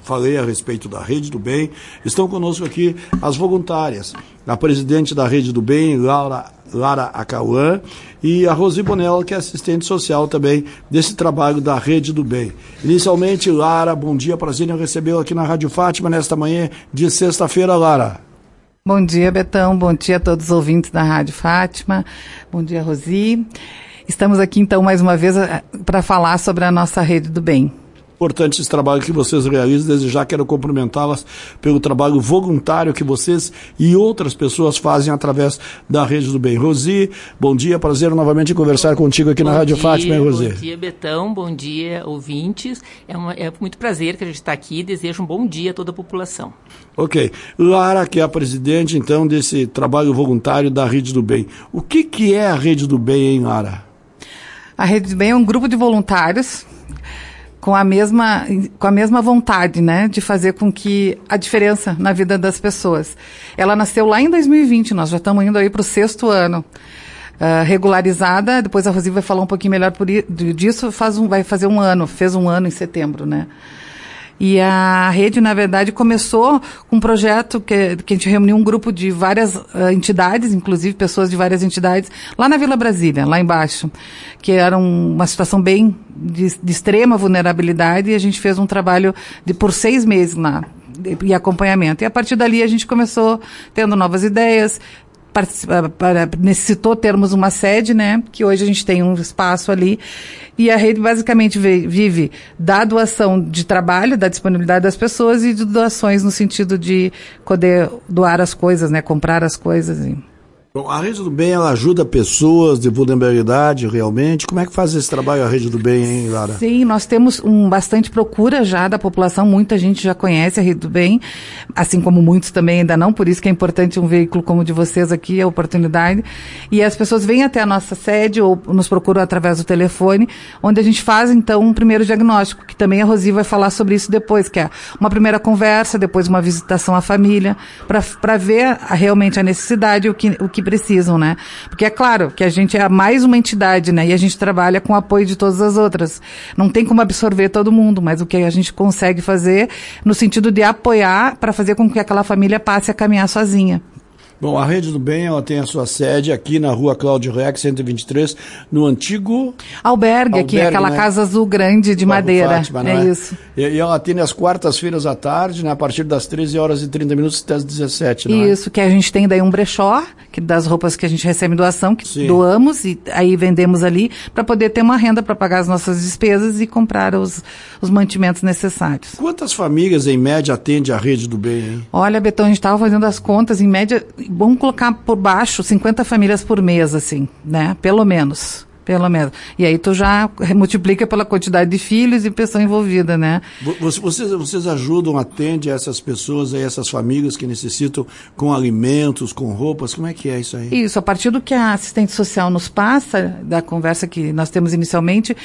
falei a respeito da Rede do Bem. Estão conosco aqui as voluntárias, a presidente da Rede do Bem, Lara Acauã, e a Rosi Bonella, que é assistente social também desse trabalho da Rede do Bem. Inicialmente, Lara, bom dia, prazer em recebê-la aqui na Rádio Fátima nesta manhã de sexta-feira, Lara. Bom dia, Betão, bom dia a todos os ouvintes da Rádio Fátima, bom dia, Rosi. Estamos aqui, então, mais uma vez para falar sobre a nossa Rede do Bem. Importante esse trabalho que vocês realizam. Desde já quero cumprimentá-las pelo trabalho voluntário que vocês e outras pessoas fazem através da Rede do Bem. Rosi, bom dia, prazer novamente em conversar contigo aqui na Rádio Fátima, hein, Rosi? Bom dia, Betão, bom dia, ouvintes. É muito prazer que a gente está aqui e desejo um bom dia a toda a população. Ok. Lara, que é a presidente, então, desse trabalho voluntário da Rede do Bem. O que é a Rede do Bem, hein, Lara? A Rede do Bem é um grupo de voluntários com a mesma vontade, né, de fazer com que a diferença na vida das pessoas. Ela nasceu lá em 2020, nós já estamos indo aí para o 6º ano. Regularizada, depois a Rosi vai falar um pouquinho melhor disso, vai fazer fez um ano em setembro, né. E a rede, na verdade, começou com um projeto que a gente reuniu um grupo de várias entidades, inclusive pessoas de várias entidades, lá na Vila Brasília, lá embaixo, que era uma situação bem de extrema vulnerabilidade, e a gente fez um trabalho por 6 meses lá, e acompanhamento. E a partir dali a gente começou tendo novas ideias, necessitou termos uma sede, né, que hoje a gente tem um espaço ali, e a rede basicamente vive da doação de trabalho, da disponibilidade das pessoas e de doações no sentido de poder doar as coisas, né, comprar as coisas. Bom, a Rede do Bem, ela ajuda pessoas de vulnerabilidade realmente. Como é que faz esse trabalho a Rede do Bem, hein, Lara? Sim, nós temos bastante procura já da população, muita gente já conhece a Rede do Bem, assim como muitos também ainda não, por isso que é importante um veículo como o de vocês aqui, a oportunidade. E as pessoas vêm até a nossa sede ou nos procuram através do telefone, onde a gente faz, então, um primeiro diagnóstico, que também a Rosi vai falar sobre isso depois, que é uma primeira conversa, depois uma visitação à família, para ver realmente a necessidade, o que precisam, né? Porque é claro que a gente é mais uma entidade, né? E a gente trabalha com o apoio de todas as outras. Não tem como absorver todo mundo, mas o que a gente consegue fazer no sentido de apoiar para fazer com que aquela família passe a caminhar sozinha. Bom, a Rede do Bem, ela tem a sua sede aqui na rua Cláudio Reck, 123, no antigo... Albergue, aqui, aquela, né? Casa azul grande de madeira. Fátima, é isso. E ela atende às quartas-feiras à tarde, né, a partir das 13h30 até as 17h, não é? Isso, que a gente tem daí um brechó, das roupas que a gente recebe em doação, que Sim. doamos e aí vendemos ali, para poder ter uma renda para pagar as nossas despesas e comprar os mantimentos necessários. Quantas famílias, em média, atende a Rede do Bem, hein? Olha, Betão, a gente estava fazendo as contas, em média... Vamos colocar por baixo 50 famílias por mês, assim, né? Pelo menos. E aí tu já multiplica pela quantidade de filhos e pessoa envolvida, né? Vocês ajudam, atendem essas pessoas aí, essas famílias que necessitam com alimentos, com roupas, como é que é isso aí? Isso, a partir do que a assistente social nos passa, da conversa que nós temos inicialmente,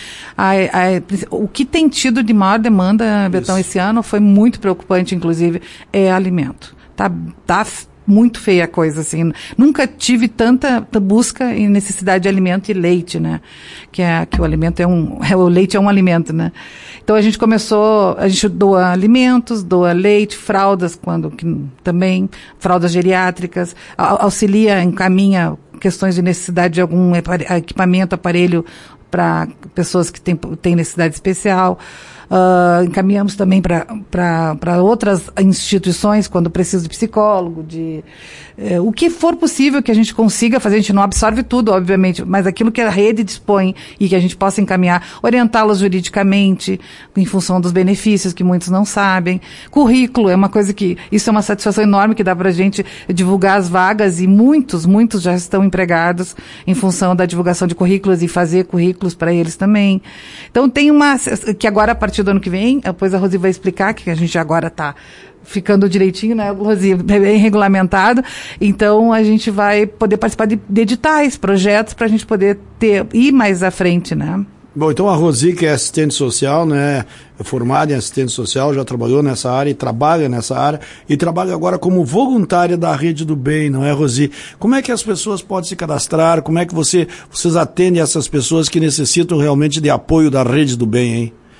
o que tem tido de maior demanda, Betão, esse ano, foi muito preocupante, inclusive, é alimento. Tá muito feia a coisa, assim. Nunca tive tanta busca e necessidade de alimento e leite, né? Que o alimento o leite é um alimento, né? Então a gente doa alimentos, doa leite, fraldas, também, fraldas geriátricas, auxilia, encaminha questões de necessidade de algum equipamento, aparelho para pessoas que têm necessidade especial. Encaminhamos também para outras instituições quando precisa de psicólogo, o que for possível que a gente consiga fazer. A gente não absorve tudo, obviamente, mas aquilo que a rede dispõe e que a gente possa encaminhar, orientá-los juridicamente, em função dos benefícios que muitos não sabem. Currículo é uma coisa isso é uma satisfação enorme que dá pra gente divulgar as vagas, e muitos já estão empregados em função da divulgação de currículos e fazer currículos para eles também. Então tem que agora, a partir do ano que vem, depois a Rosi vai explicar, que a gente agora está ficando direitinho, né, Rosi, bem regulamentado, então a gente vai poder participar de editais, projetos, para a gente poder ir mais à frente, né? Bom, então a Rosi, que é assistente social, né, é formada em assistente social, já trabalhou nessa área e trabalha nessa área, e trabalha agora como voluntária da Rede do Bem, não é, Rosi? Como é que as pessoas podem se cadastrar? Como é que vocês atendem essas pessoas que necessitam realmente de apoio da Rede do Bem, hein?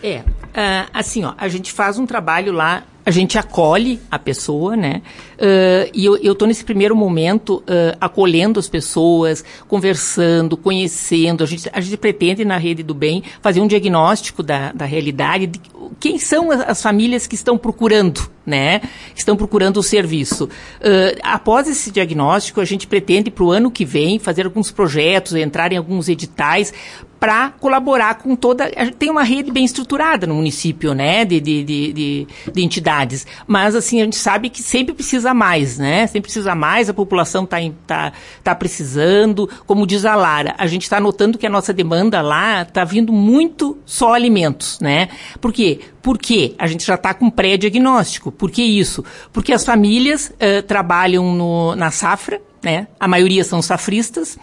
Assim, a gente faz um trabalho lá, a gente acolhe a pessoa, né? E eu estou nesse primeiro momento acolhendo as pessoas, conversando, conhecendo. A gente pretende, na Rede do Bem, fazer um diagnóstico da realidade, de quem são as famílias que estão procurando, né? Estão procurando o serviço. Após esse diagnóstico, a gente pretende, para o ano que vem, fazer alguns projetos, entrar em alguns editais, para colaborar com tem uma rede bem estruturada no município, né, de entidades, mas assim, a gente sabe que sempre precisa mais, né, sempre precisa mais, a população tá precisando, como diz a Lara, a gente está notando que a nossa demanda lá está vindo muito só alimentos, né, por quê? Porque a gente já está com pré-diagnóstico. Por que isso? Porque as famílias trabalham na safra, né, a maioria são safristas,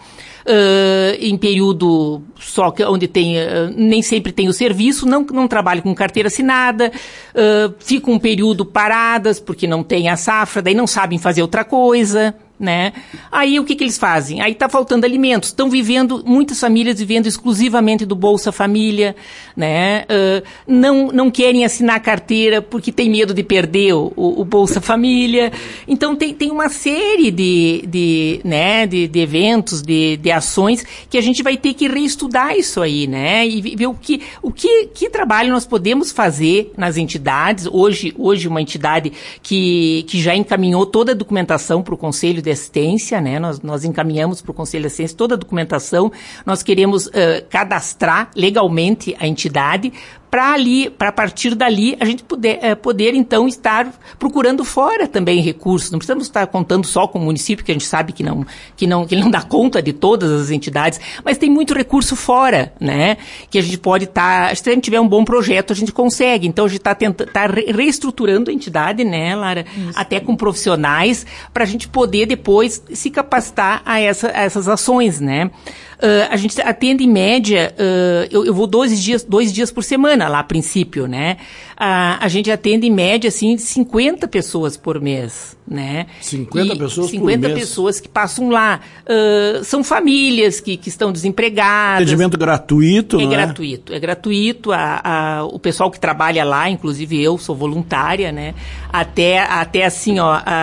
em período só onde tem, nem sempre tem o serviço, não trabalham com carteira assinada, ficam um período paradas porque não tem a safra, daí não sabem fazer outra coisa, né? Aí o que eles fazem? Aí está faltando alimentos, muitas famílias vivendo exclusivamente do Bolsa Família, né? Não querem assinar a carteira porque tem medo de perder o Bolsa Família. Então tem uma série de eventos, de ações que a gente vai ter que reestudar isso aí, né? E ver que trabalho nós podemos fazer nas entidades. Hoje uma entidade que já encaminhou toda a documentação para o Conselho de Assistência, né? Nós encaminhamos para o Conselho de Assistência toda a documentação, nós queremos cadastrar legalmente a entidade para a partir dali a gente poder então estar procurando fora também recursos. Não precisamos estar contando só com o município, que a gente sabe que ele não dá conta de todas as entidades, mas tem muito recurso fora, né? Que a gente pode estar, se a gente tiver um bom projeto, a gente consegue. Então a gente está reestruturando a entidade, né, Lara? Isso. Até com profissionais, para a gente poder depois se capacitar a essas ações, né? A gente atende em média, eu vou 2 dias por semana lá a princípio, né? A gente atende em média, assim, 50 pessoas por mês, né? 50 pessoas por mês? 50 pessoas que passam lá. São famílias que estão desempregadas. Atendimento gratuito, não é? É gratuito. O pessoal que trabalha lá, inclusive eu sou voluntária, né? Até assim,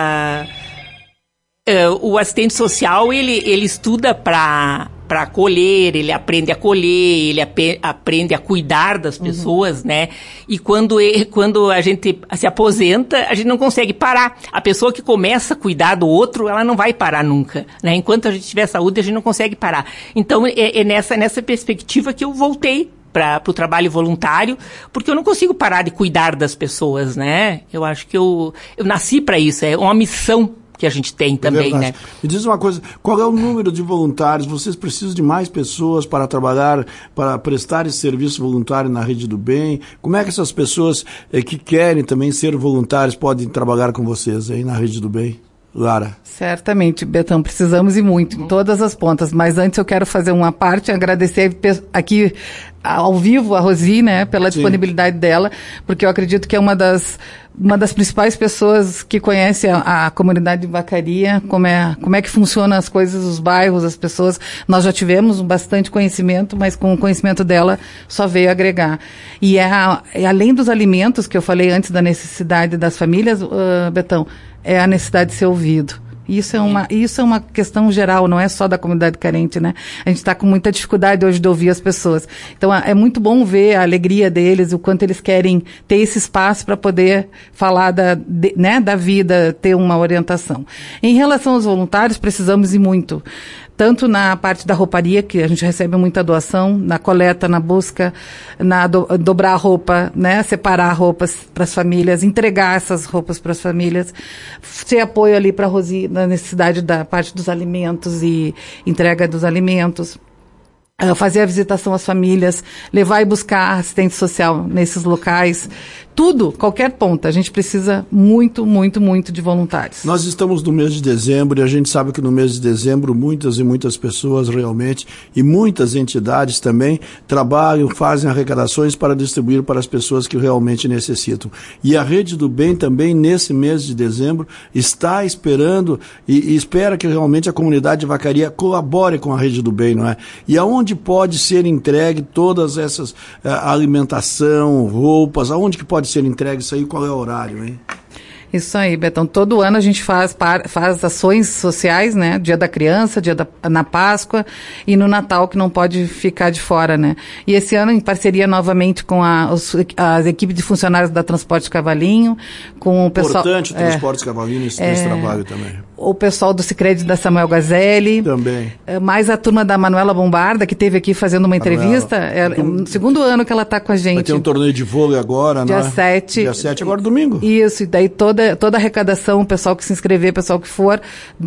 o assistente social, ele estuda para acolher, ele aprende a acolher, ele aprende a cuidar das pessoas, né? E quando a gente se aposenta, a gente não consegue parar. A pessoa que começa a cuidar do outro, ela não vai parar nunca, né? Enquanto a gente tiver saúde, a gente não consegue parar. Então, é nessa perspectiva que eu voltei para o trabalho voluntário, porque eu não consigo parar de cuidar das pessoas, né? Eu acho que eu nasci para isso, é uma missão que a gente tem também, né? Me diz uma coisa, qual é o número de voluntários? Vocês precisam de mais pessoas para trabalhar, para prestar esse serviço voluntário na Rede do Bem? Como é que essas pessoas que querem também ser voluntários podem trabalhar com vocês aí na Rede do Bem? Lara. Certamente, Betão, precisamos e muito, em todas as pontas, mas antes eu quero fazer uma parte, agradecer aqui ao vivo a Rosi, né, pela disponibilidade dela, porque eu acredito que é uma das principais pessoas que conhece a comunidade de Vacaria, como é que funcionam as coisas, os bairros, as pessoas. Nós já tivemos bastante conhecimento, mas com o conhecimento dela só veio agregar. E além dos alimentos que eu falei antes da necessidade das famílias, Betão, é a necessidade de ser ouvido. Isso é uma questão geral, não é só da comunidade carente, né? A gente está com muita dificuldade hoje de ouvir as pessoas. Então, é muito bom ver a alegria deles, o quanto eles querem ter esse espaço para poder falar da vida, ter uma orientação. Em relação aos voluntários, precisamos ir muito. Tanto na parte da rouparia, que a gente recebe muita doação, na coleta, na busca, dobrar a roupa, né, separar roupas para as famílias, entregar essas roupas para as famílias, ter apoio ali para a Rosi na necessidade da parte dos alimentos e entrega dos alimentos. Fazer a visitação às famílias, levar e buscar assistente social nesses locais, tudo, qualquer ponta. A gente precisa muito, muito, muito de voluntários. Nós estamos no mês de dezembro e a gente sabe que no mês de dezembro muitas e muitas pessoas realmente e muitas entidades também trabalham, fazem arrecadações para distribuir para as pessoas que realmente necessitam. E a Rede do Bem também nesse mês de dezembro está esperando e espera que realmente a comunidade de Vacaria colabore com a Rede do Bem, não é? E aonde pode ser entregue todas essas alimentação, roupas, aonde que pode ser entregue isso aí, qual é o horário, hein? Isso aí, Betão. Todo ano a gente faz ações sociais, né? Dia da criança, na Páscoa e no Natal, que não pode ficar de fora, né? E esse ano, em parceria novamente com as equipes de funcionários da Transportes Cavalinho, com o pessoal... Importante o Transportes Cavalinho nesse trabalho também. O pessoal do Sicredi da Samuel Gazelli. Também. Mais a turma da Manuela Bombarda, que esteve aqui fazendo uma entrevista. É o segundo ano que ela está com a gente. Vai ter um torneio de vôlei agora, dia né? 7. Dia 7, agora domingo. Isso, e daí toda a arrecadação, o pessoal que se inscrever, o pessoal que for,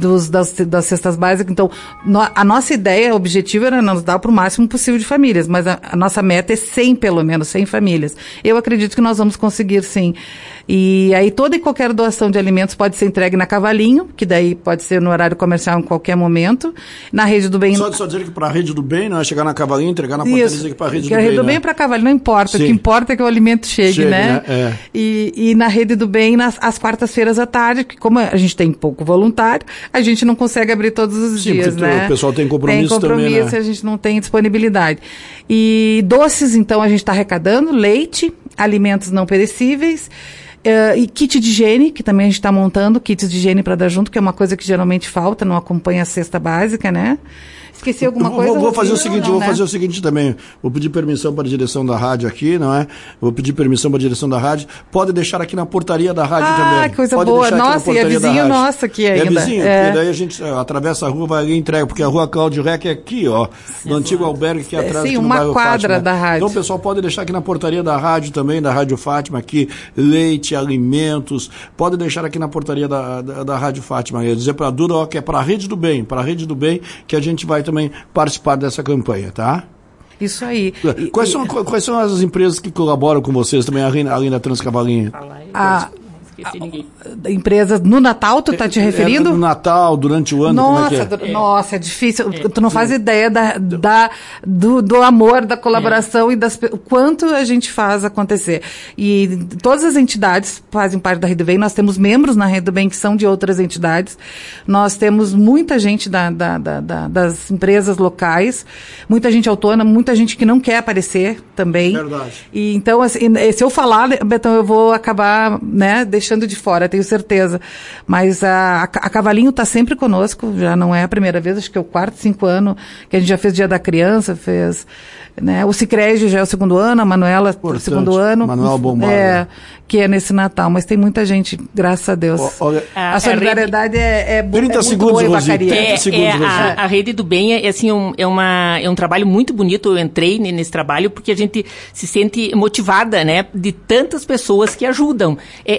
das cestas básicas. Então, a nossa ideia, o objetivo era nos dar para o máximo possível de famílias, mas a nossa meta é 100, pelo menos, 100 famílias. Eu acredito que nós vamos conseguir, sim. E aí toda e qualquer doação de alimentos pode ser entregue na Cavalinho, que daí pode ser no horário comercial em qualquer momento. Na Rede do Bem... Só dizer que para a Rede do Bem, não é chegar na Cavalinho, entregar na portaria e dizer que para a Rede do Bem. A Rede do Bem é para Cavalinho, não importa. Sim. O que importa é que o alimento chegue, né? É. E na Rede do Bem, às quartas-feiras à tarde, que como a gente tem pouco voluntário, a gente não consegue abrir todos os dias, né? O pessoal tem compromisso também, né? A gente não tem disponibilidade. E doces, então, a gente está arrecadando, leite, alimentos não perecíveis, e kit de higiene, que também a gente está montando, kits de higiene para dar junto, que é uma coisa que geralmente falta, não acompanha a cesta básica, né? Esqueci alguma coisa? Vou fazer o seguinte também. Vou pedir permissão para a direção da rádio aqui, não é? Vou pedir permissão para a direção da rádio. Pode deixar aqui na portaria da rádio também. Ah, que coisa boa. Nossa, e é vizinho nosso aqui ainda. É vizinho, porque daí a gente atravessa a rua, vai ali e entrega, porque a rua Cláudio Rec é aqui, ó, no antigo albergue que é atrás sim, aqui no uma bairro quadra Fátima. Da rádio. Então o pessoal pode deixar aqui na portaria da rádio também, da Rádio Fátima aqui, leite, alimentos, pode deixar aqui na portaria da Rádio Fátima. Eu dizer para a Duda, ó, que é para a Rede do Bem, que a gente vai também participar dessa campanha, tá? Isso aí. Quais são as empresas que colaboram com vocês também, além da Transcavalinho? Empresas no Natal, tu tá te referindo? No Natal, durante o ano, nossa, como é que é? Nossa, é difícil. Tu não faz ideia do amor, da colaboração e o quanto a gente faz acontecer. E todas as entidades fazem parte da Rede do Bem. Nós temos membros na Rede do Bem que são de outras entidades. Nós temos muita gente das empresas locais, muita gente autônoma, muita gente que não quer aparecer também. Verdade. E então, assim, se eu falar, Betão, eu vou acabar, né, deixando de fora, tenho certeza. Mas a Cavalinho está sempre conosco, já não é a primeira vez, acho que é o 4º, 5º ano que a gente já fez Dia da Criança, fez, né, o Sicredi já é o 2º ano, a Manuela o 2º ano. Manuela Bombarda. Que é nesse Natal, mas tem muita gente, graças a Deus. A solidariedade é boa. 30 segundos, Rosi. A Rede do Bem é um trabalho muito bonito. Eu entrei nesse trabalho porque a gente se sente motivada, né, de tantas pessoas que ajudam.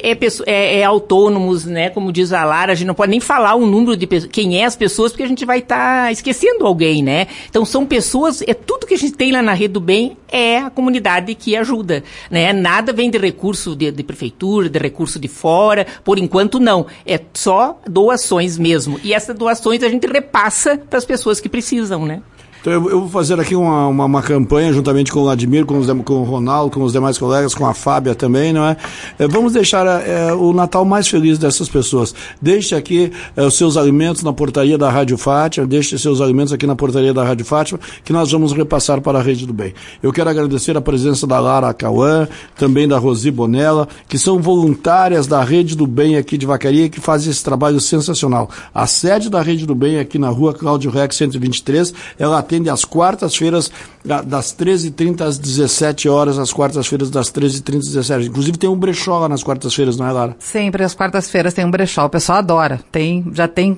Autônomos, né, como diz a Lara, a gente não pode nem falar o número de pessoas, quem é as pessoas, porque a gente vai estar esquecendo alguém, né? Então são pessoas, tudo que a gente tem lá na Rede do Bem é a comunidade que ajuda, né? Nada vem de recurso de prefeitura, de recurso de fora, por enquanto não. É só doações mesmo. E essas doações a gente repassa para as pessoas que precisam, né? Então eu vou fazer aqui uma campanha juntamente com o Vladimir, com o Ronaldo, com os demais colegas, com a Fábia também, não é? Vamos deixar o Natal mais feliz dessas pessoas. Deixe aqui os seus alimentos na portaria da Rádio Fátima, deixe seus alimentos aqui na portaria da Rádio Fátima, que nós vamos repassar para a Rede do Bem. Eu quero agradecer a presença da Lara Cauã, também da Rosi Bonella, que são voluntárias da Rede do Bem aqui de Vacaria, que fazem esse trabalho sensacional. A sede da Rede do Bem aqui na rua Cláudio Rec 123, ela atende às quartas-feiras, das 13h30 às 17 horas, às quartas-feiras das 13h30 às 17h. Inclusive tem um brechó lá nas quartas-feiras, não é, Lara? Sempre às quartas-feiras tem um brechó, o pessoal adora. Já tem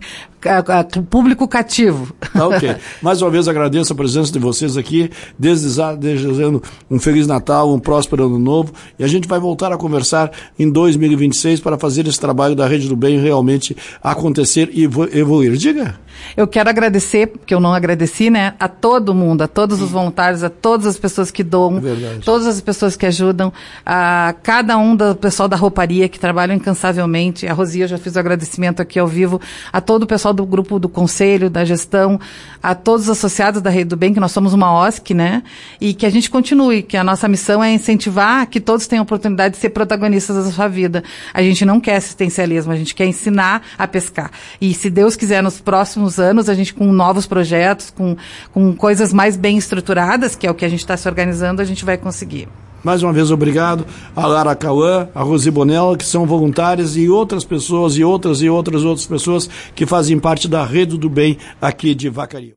público cativo. Tá, ok. Mais uma vez agradeço a presença de vocês aqui, desejando um Feliz Natal, um próspero Ano Novo, e a gente vai voltar a conversar em 2026 para fazer esse trabalho da Rede do Bem realmente acontecer e evoluir. Diga. Eu quero agradecer, porque eu não agradeci, né, a todo mundo, a todos os voluntários, a todas as pessoas que doam, todas as pessoas que ajudam, a cada um do pessoal da rouparia que trabalham incansavelmente. A Rosi, eu já fiz o agradecimento aqui ao vivo, a todo o pessoal do grupo do conselho, da gestão, a todos os associados da Rede do Bem, que nós somos uma OSC, né, e que a gente continue, que a nossa missão é incentivar que todos tenham oportunidade de ser protagonistas da sua vida. A gente não quer assistencialismo, a gente quer ensinar a pescar. E se Deus quiser, nos próximos anos, a gente com novos projetos, com coisas mais bem estruturadas, que é o que a gente está se organizando, a gente vai conseguir. Mais uma vez, obrigado a Lara Cauã, a Rosi Bonella, que são voluntárias, e outras pessoas, e outras pessoas que fazem parte da Rede do Bem aqui de Vacaria.